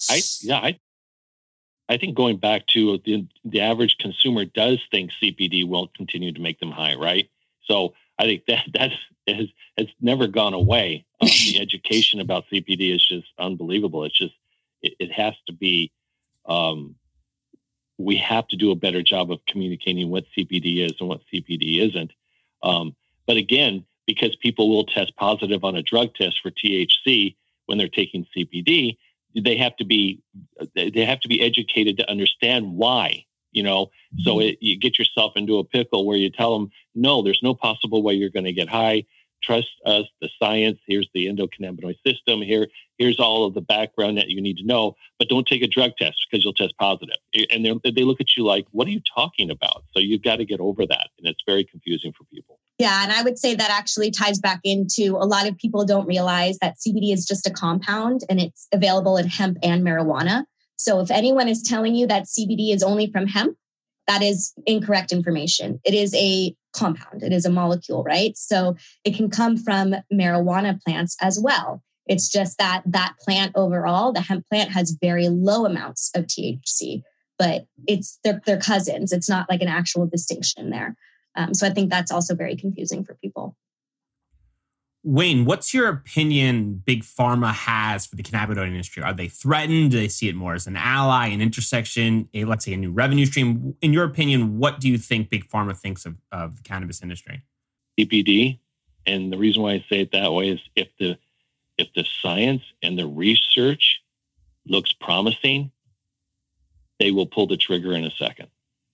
I think going back to the average consumer does think CBD will continue to make them high, right? So I think that has never gone away. The education about CBD is just unbelievable. It's just it has to be. We have to do a better job of communicating what CBD is and what CBD isn't. But again, because people will test positive on a drug test for THC when they're taking CBD, they have to be educated to understand why, so you get yourself into a pickle where you tell them, no, there's no possible way you're going to get high. Trust us, the science. Here's the endocannabinoid system. Here's all of the background that you need to know, but don't take a drug test because you'll test positive. And they look at you like, what are you talking about? So you've got to get over that. And it's very confusing for people. Yeah. And I would say that actually ties back into a lot of people don't realize that CBD is just a compound and it's available in hemp and marijuana. So if anyone is telling you that CBD is only from hemp, that is incorrect information. It is a compound. It is a molecule, right? So it can come from marijuana plants as well. It's just that plant overall, the hemp plant has very low amounts of THC, but they're cousins. It's not like an actual distinction there. So I think that's also very confusing for people. Wayne, what's your opinion Big Pharma has for the cannabinoid industry? Are they threatened? Do they see it more as an ally, an intersection, let's say a new revenue stream? In your opinion, what do you think Big Pharma thinks of the cannabis industry? CBD. And the reason why I say it that way is if the science and the research looks promising, they will pull the trigger in a second.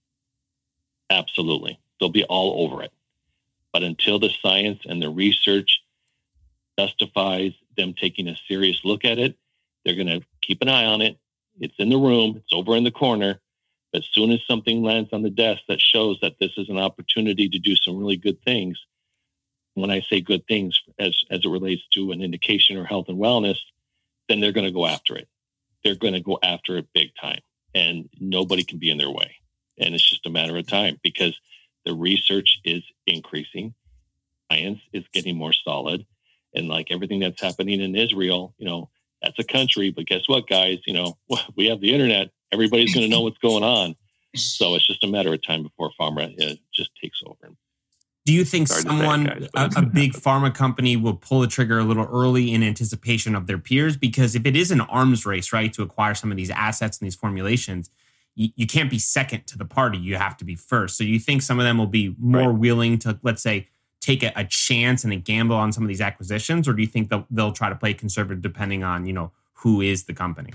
Absolutely. They'll be all over it. But until the science and the research justifies them taking a serious look at it, they're going to keep an eye on it. It's in the room. It's over in the corner. But as soon as something lands on the desk that shows that this is an opportunity to do some really good things, when I say good things as it relates to an indication or health and wellness, then they're going to go after it. They're going to go after it big time, and nobody can be in their way. And it's just a matter of time because the research is increasing. Science is getting more solid. And like everything that's happening in Israel, that's a country. But guess what, guys? We have the internet. Everybody's going to know what's going on. So it's just a matter of time before pharma just takes over. Do you think a big pharma company will pull the trigger a little early in anticipation of their peers? Because if it is an arms race, right, to acquire some of these assets and these formulations, you can't be second to the party. You have to be first. So you think some of them will be more willing to, let's say, take a chance and a gamble on some of these acquisitions? Or do you think they'll try to play conservative depending on, who is the company?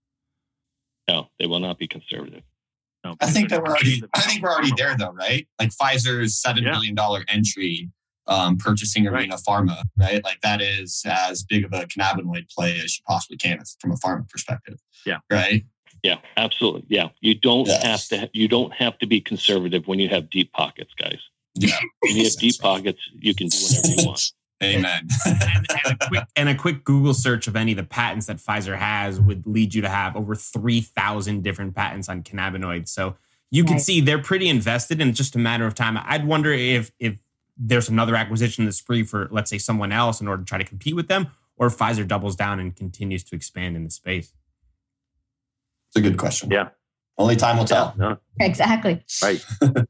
No, they will not be conservative. No, I think we're already there though, right? Like Pfizer's $7 billion entry purchasing Arena Pharma, right? Like that is as big of a cannabinoid play as you possibly can from a pharma perspective. Yeah. Right? Yeah, absolutely. Yeah. You don't have to be conservative when you have deep pockets, guys. Yeah. When you have deep pockets, you can do whatever you want. Amen. and a quick Google search of any of the patents that Pfizer has would lead you to have over 3,000 different patents on cannabinoids. So you can see they're pretty invested, and it's just a matter of time. I'd wonder if there's another acquisition in the spree for, let's say, someone else in order to try to compete with them, or if Pfizer doubles down and continues to expand in the space. It's a good question. Yeah. Only time will tell. No. Exactly. Right.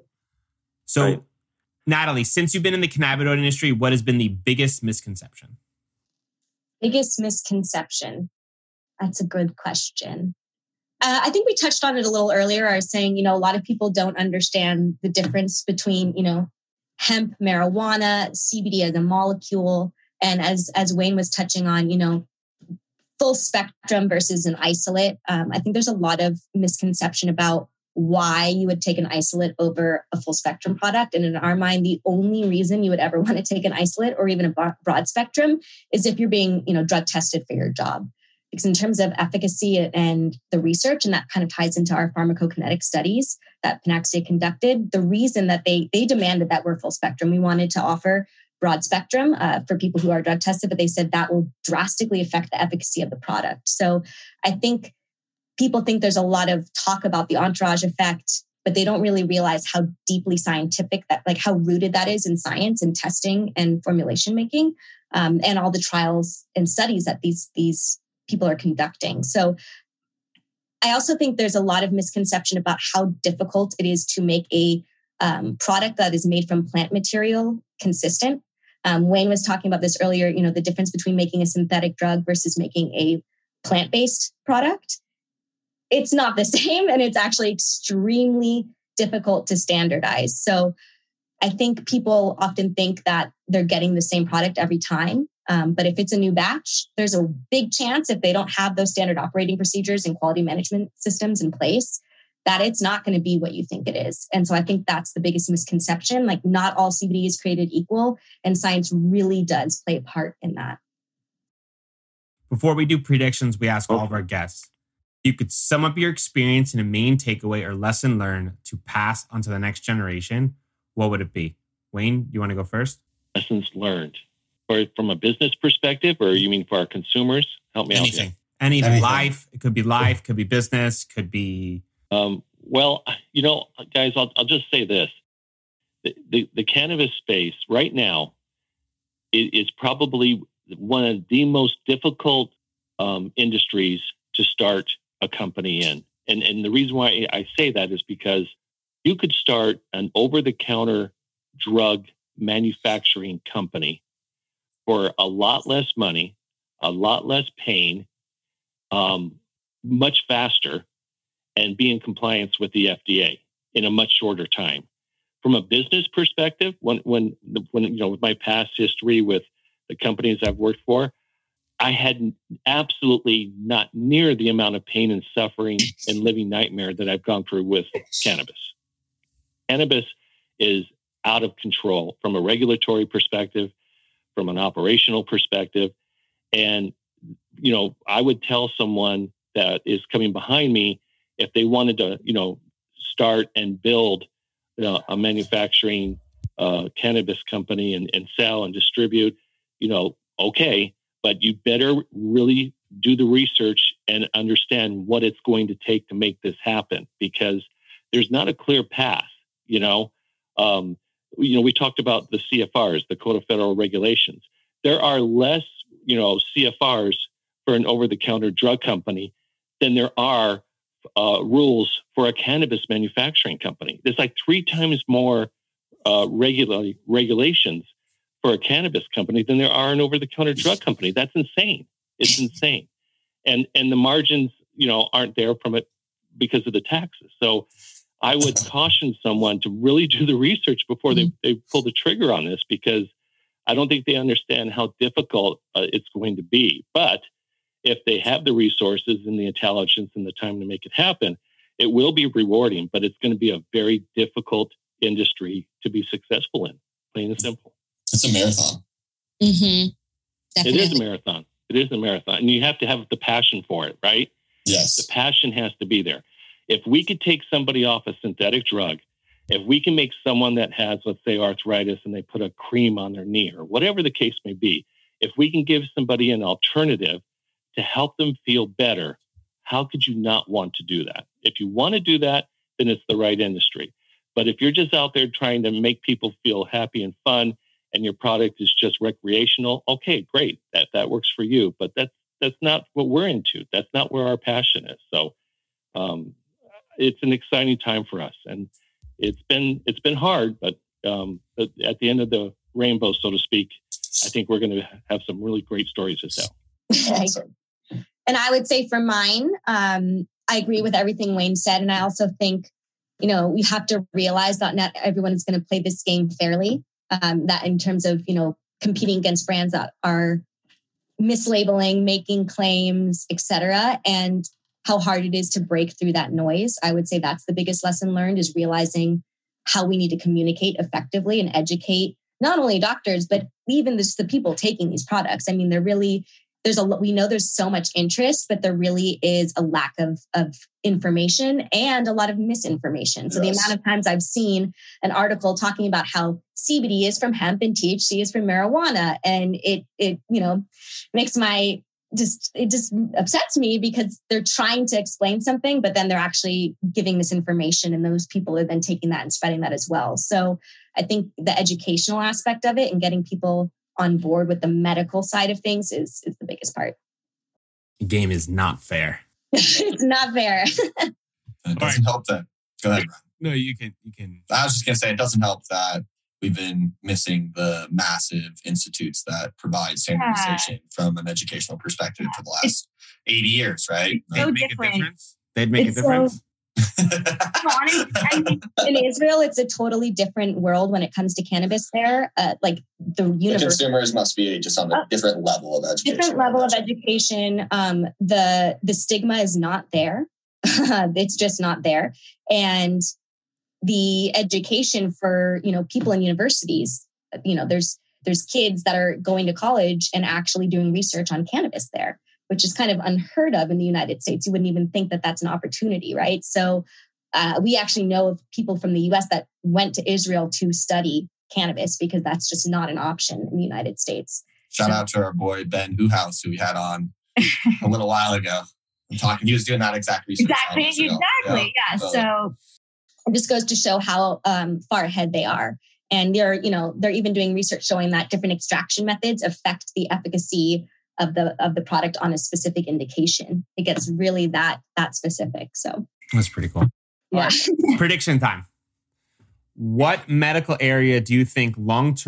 So, Natalie, since you've been in the cannabinoid industry, what has been the biggest misconception? Biggest misconception? That's a good question. I think we touched on it a little earlier. I was saying, a lot of people don't understand the difference between, hemp, marijuana, CBD as a molecule. And as Wayne was touching on, full spectrum versus an isolate. I think there's a lot of misconception about why you would take an isolate over a full spectrum product. And in our mind, the only reason you would ever want to take an isolate or even a broad spectrum is if you're being, drug tested for your job. Because in terms of efficacy and the research, and that kind of ties into our pharmacokinetic studies that Panaxia conducted, the reason that they demanded that we're full spectrum, we wanted to offer broad spectrum for people who are drug tested, but they said that will drastically affect the efficacy of the product. So I think people think there's a lot of talk about the entourage effect, but they don't really realize how deeply scientific how rooted that is in science and testing and formulation making, and all the trials and studies that these people are conducting. So I also think there's a lot of misconception about how difficult it is to make a product that is made from plant material consistent. Wayne was talking about this earlier, the difference between making a synthetic drug versus making a plant-based product. It's not the same, and it's actually extremely difficult to standardize. So I think people often think that they're getting the same product every time. But if it's a new batch, there's a big chance if they don't have those standard operating procedures and quality management systems in place, that it's not going to be what you think it is. And so I think that's the biggest misconception. Like, not all CBD is created equal, and science really does play a part in that. Before we do predictions, we ask all of our guests, you could sum up your experience in a main takeaway or lesson learned to pass on to the next generation, what would it be? Wayne, you want to go first? Lessons learned. Or from a business perspective, or you mean for our consumers? Help me out here. Anything. Life. It could be life, could be business, could be... Well, guys, I'll just say this. The cannabis space right now is probably one of the most difficult industries to start a company in. And the reason why I say that is because you could start an over-the-counter drug manufacturing company for a lot less money, a lot less pain, much faster, and be in compliance with the FDA in a much shorter time. From a business perspective, when with my past history with the companies I've worked for, I had absolutely not near the amount of pain and suffering and living nightmare that I've gone through with cannabis. Cannabis is out of control from a regulatory perspective, from an operational perspective. And, I would tell someone that is coming behind me, if they wanted to, start and build a manufacturing cannabis company and sell and distribute, okay, but you better really do the research and understand what it's going to take to make this happen, because there's not a clear path. We talked about the CFRs, the Code of Federal Regulations. There are less, CFRs for an over-the-counter drug company than there are rules for a cannabis manufacturing company. There's like 3 times more regulations for a cannabis company than there are an over-the-counter drug company. That's insane. It's insane. And the margins, aren't there from it because of the taxes. So I would caution someone to really do the research before they pull the trigger on this, because I don't think they understand how difficult it's going to be. But if they have the resources and the intelligence and the time to make it happen, it will be rewarding, but it's going to be a very difficult industry to be successful in, plain and simple. It's a marathon. Mm-hmm. It is a marathon. It is a marathon. And you have to have the passion for it, right? Yes. The passion has to be there. If we could take somebody off a synthetic drug, if we can make someone that has, let's say, arthritis and they put a cream on their knee or whatever the case may be, if we can give somebody an alternative to help them feel better, how could you not want to do that? If you want to do that, then it's the right industry. But if you're just out there trying to make people feel happy and fun and your product is just recreational, okay, great. That works for you. But that's not what we're into. That's not where our passion is. So it's an exciting time for us. And it's been hard, but at the end of the rainbow, so to speak, I think we're going to have some really great stories to tell. Awesome. And I would say for mine, I agree with everything Wayne said. And I also think, we have to realize that not everyone is going to play this game fairly. That in terms of, competing against brands that are mislabeling, making claims, etc., and how hard it is to break through that noise. I would say that's the biggest lesson learned, is realizing how we need to communicate effectively and educate not only doctors, but even the people taking these products. I mean, we know there's so much interest, but there really is a lack of information and a lot of misinformation. So The amount of times I've seen an article talking about how CBD is from hemp and THC is from marijuana, and it makes it just upsets me, because they're trying to explain something, but then they're actually giving misinformation, and those people are then taking that and spreading that as well. So I think the educational aspect of it and getting people on board with the medical side of things is the biggest part. The game is not fair. It's not fair. It doesn't help that. Go ahead, Brian. No, you can. I was just going to say, it doesn't help that we've been missing the massive institutes that provide standardization from an educational perspective for the last 80 years, right? So different. They'd make a difference. In Israel, it's a totally different world when it comes to cannabis there. Like the consumers must be just on a different level of education. Different level of education. The stigma is not there. It's just not there. And the education for, people in universities, there's kids that are going to college and actually doing research on cannabis there, which is kind of unheard of in the United States. You wouldn't even think that that's an opportunity, right? So we actually know of people from the US that went to Israel to study cannabis, because that's just not an option in the United States. Shout out to our boy, Ben Uhouse, who we had on a little while ago. He was doing that exact research. Exactly. Yeah. So it just goes to show how far ahead they are. And they're even doing research showing that different extraction methods affect the efficacy of the product on a specific indication. It gets really that specific. So that's pretty cool. Yeah. Prediction time. What medical area do you think long-term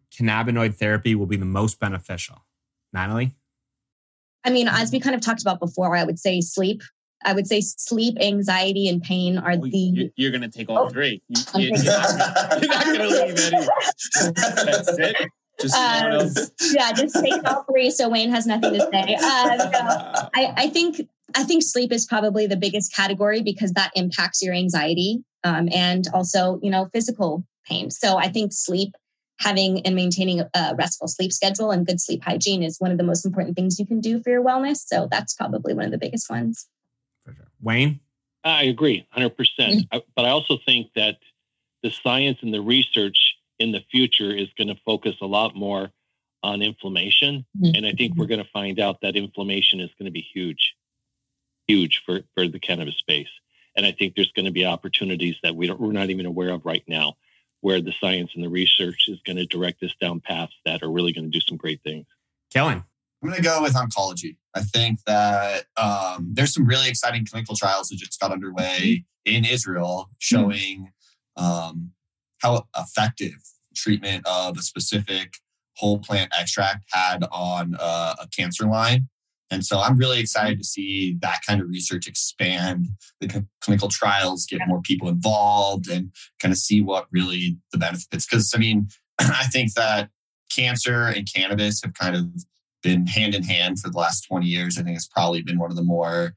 cannabinoid therapy will be the most beneficial? Natalie? I mean, as we kind of talked about before, I would say sleep. I would say sleep, anxiety, and pain are You're going to take all three. You're not going to leave any. That's it. Just just take all three. So Wayne has nothing to say. I think sleep is probably the biggest category because that impacts your anxiety and also, physical pain. So I think sleep, having and maintaining a restful sleep schedule and good sleep hygiene is one of the most important things you can do for your wellness. So that's probably one of the biggest ones. For sure. Wayne? I agree 100%. But I also think that the science and the research in the future is going to focus a lot more on inflammation. And I think we're going to find out that inflammation is going to be huge for the cannabis space. And I think there's going to be opportunities that we're not even aware of right now, where the science and the research is going to direct us down paths that are really going to do some great things. Kellen? I'm going to go with oncology. I think that there's some really exciting clinical trials that just got underway in Israel showing how effective treatment of a specific whole plant extract had on a cancer line. And so I'm really excited to see that kind of research expand, the clinical trials, get more people involved and kind of see what really the benefits. Because, I mean, I think that cancer and cannabis have kind of been hand in hand for the last 20 years. I think it's probably been one of the more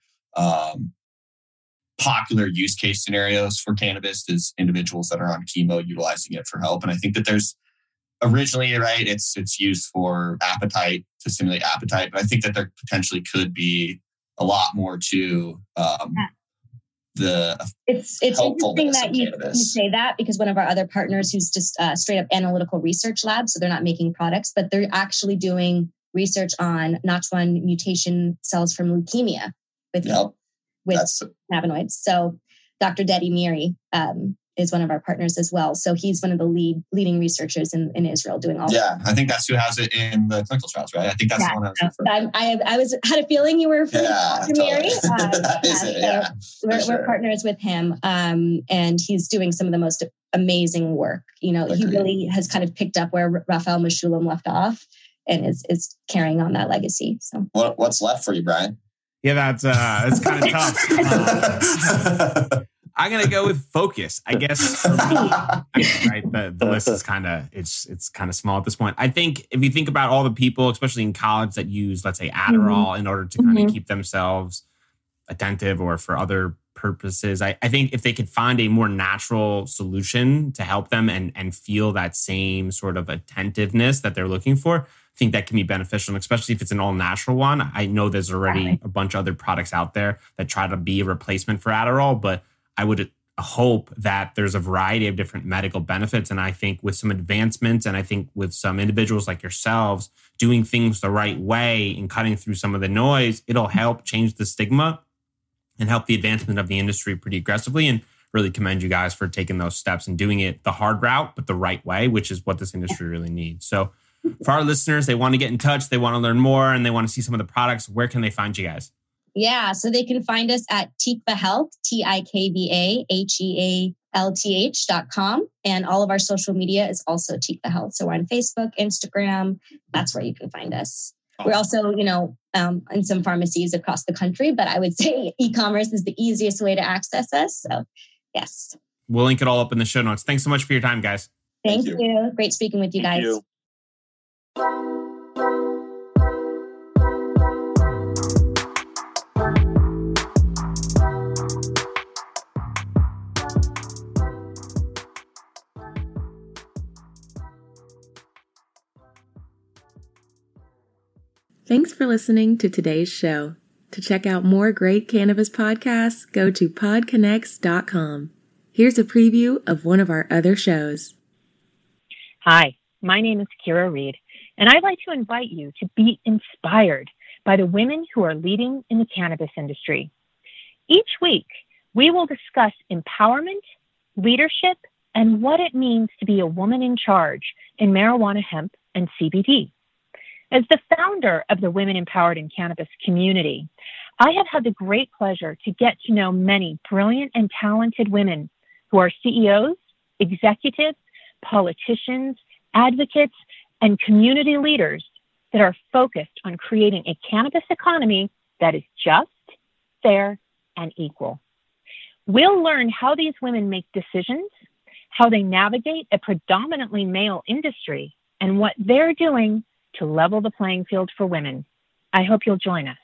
popular use case scenarios for cannabis is individuals that are on chemo utilizing it for help. And I think that there's originally, right, it's used for appetite, to stimulate appetite, but I think that there potentially could be a lot more to It's interesting that you say that, because one of our other partners who's just straight up analytical research lab, so they're not making products, but they're actually doing research on Notch1 mutation cells from leukemia with cannabinoids. So Dr. Dedi Miri is one of our partners as well. So he's one of the leading researchers in Israel doing all that. I think that's who has it in the clinical trials, right? I think that's the one I was referring to. I had a feeling you were from Dr. Miri. We're partners with him. And he's doing some of the most amazing work. He really has kind of picked up where Raphael Mechoulam left off and is carrying on that legacy. So what's left for you, Brian? Yeah, that's kind of tough. I'm gonna go with focus. I guess for me, right? The list is kind of it's kind of small at this point. I think if you think about all the people, especially in college, that use, let's say, Adderall in order to kind of keep themselves attentive or for other purposes, I think if they could find a more natural solution to help them and feel that same sort of attentiveness that they're looking for, I think that can be beneficial, and especially if it's an all-natural one. I know there's already a bunch of other products out there that try to be a replacement for Adderall, but I would hope that there's a variety of different medical benefits. And I think with some advancements, and I think with some individuals like yourselves doing things the right way and cutting through some of the noise, it'll help change the stigma and help the advancement of the industry pretty aggressively. And really commend you guys for taking those steps and doing it the hard route, but the right way, which is what this industry really needs. So for our listeners, they want to get in touch, they want to learn more, and they want to see some of the products. Where can they find you guys? Yeah, so they can find us at Tikva Health, TIKVAHEALTH.com. And all of our social media is also Tikva Health. So we're on Facebook, Instagram. That's where you can find us. Awesome. We're also, in some pharmacies across the country, but I would say e-commerce is the easiest way to access us. So yes. We'll link it all up in the show notes. Thanks so much for your time, guys. Thank you. Great speaking with you guys. You. Thanks for listening to today's show. To check out more great cannabis podcasts, go to podconnects.com. Here's a preview of one of our other shows. Hi, my name is Kira Reed, and I'd like to invite you to be inspired by the women who are leading in the cannabis industry. Each week, we will discuss empowerment, leadership, and what it means to be a woman in charge in marijuana, hemp, and CBD. As the founder of the Women Empowered in Cannabis community, I have had the great pleasure to get to know many brilliant and talented women who are CEOs, executives, politicians, advocates, and community leaders that are focused on creating a cannabis economy that is just, fair, and equal. We'll learn how these women make decisions, how they navigate a predominantly male industry, and what they're doing to level the playing field for women. I hope you'll join us.